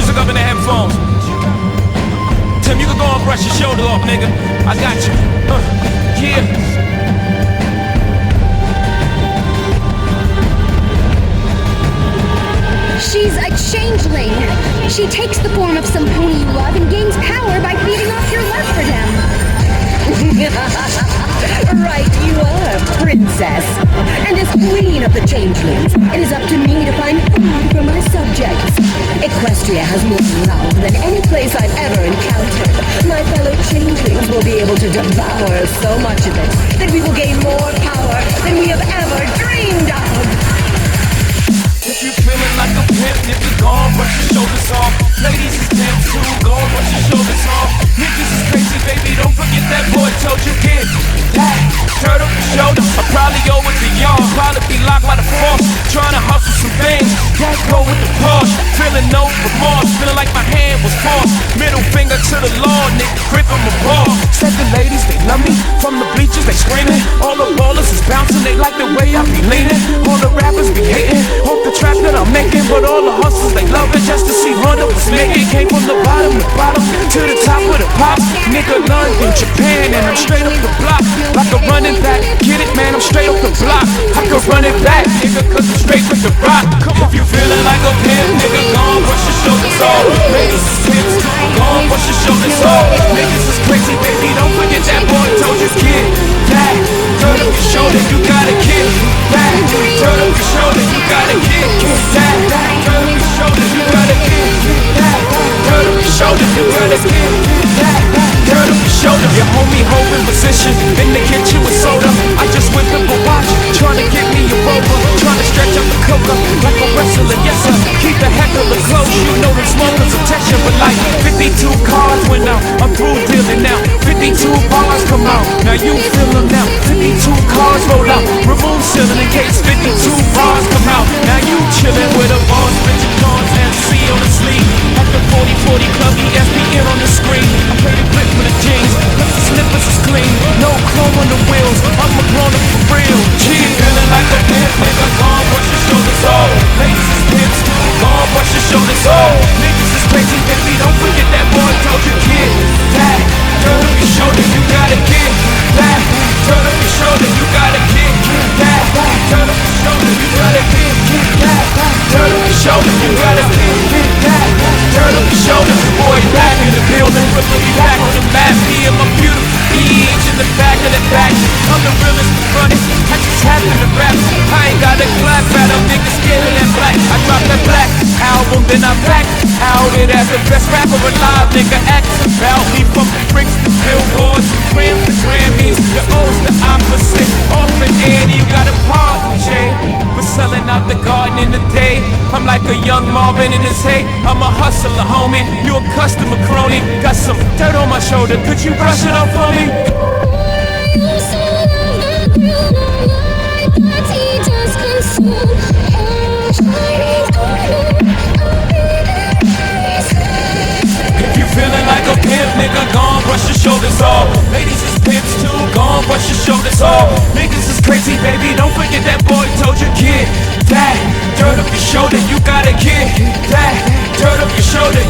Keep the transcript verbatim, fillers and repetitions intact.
music up in the headphones. Tim, you can go and brush your shoulder off, nigga. I got you. Uh, yeah. She's a changeling. She takes the form of some pony you love and gains power by feeding off your love for them. Right, you are, princess. And as queen of the changelings, it is up to me to find food for my subjects. Equestria has more love than any place I've ever encountered. My fellow changelings will be able to devour so much of it that we will gain more power than we have ever dreamed of. If you feeling like a pimp, nigga, go on, brush your shoulders off. Ladies is pimp too, go on, brush your shoulders off. Niggas is crazy, baby, don't forget that boy told you get that. Turn up your shoulders, I probably owe it to y'all. Probably be locked by the force, trying to hustle some things. That go with the Porsche, feeling no remorse, feeling like my hand was forced. Middle finger to the law, nigga, grip on my ball. Said the ladies, they love me, from the bleachers, they screaming. All the ballers is bouncing, they like the way I be leaning. All the rappers be hating, hope the track that I'm making, but all the hustlers they love it just to see Honda was making. Came from the bottom, the bottom to the top with a pop. Nigga learned in Japan and I'm straight up the block. Like a running back, get it man, I'm straight up the block. I can run it back, nigga, cause I'm straight with the rock. If you feeling like a pimp, nigga, go on, brush your shoulders off. Ladies is pimps, go on, brush your shoulders off. Niggas is crazy, baby, don't forget that boy told you kid that. Turn up your shoulder, you gotta kick that. Turn up your shoulder, you gotta kick that. Turn up your shoulder, you gotta kick that. Turn up your shoulder, you gotta kick that. Turn up your shoulder, your homie holding position in the kitchen with soda. I just whipped up a watch, trying to get me a rover, trying to stretch up the coca like a wrestler. Yes sir, keep the heckler close. You know the smokers attention, but like fifty-two cars when I'm, I'm through dealing now. fifty-two bars come out, now you feel them now. fifty-two cars roll out, remove ceiling in case fifty-two bars come out. Now you chillin' with a boss, Richard Cons and C on the sleeve. At the forty forty club, E S P N on the screen. I play the clip with the jeans, cause the slippers is clean. No chrome on the wheels, I'm a grown up for real. She feeling like a pimp, nigga, go on, brush your shoulders off. Ladies is pimps, go on, brush your shoulders off. Niggas is crazy, baby, don't forget that boy told you kid that. Turn up your shoulder, you gotta get that. Turn up your shoulder, you gotta kick that. Turn up your shoulder, you gotta kick that. Turn up your shoulder, you gotta kick that. Turn up your shoulder, boy, back in the building. Really back on the map, me and my beautiful beach in the back of the back. I'm the realest running, I just happen to rap. I ain't got a clap at them niggas scared that black. I dropped that black album, then I back out it as the best rapper alive. Nigga act about me from the bricks to billboards, grams to Grammys. The O's the opposite, off and Annie, you got a party, Jay. We're selling out the garden in the day. I'm like a young Marvin in his hay. I'm a hustler, homie. You a customer crony. Got some dirt on my shoulder. Could you brush it off for me? If you feeling like a pimp, nigga, go on, brush your shoulders off. Ladies is pimps too, go on, brush your shoulders off. Niggas is crazy, baby, don't forget that boy told you kid that. Turn up your shoulder, you gotta get that. Turn up your shoulder,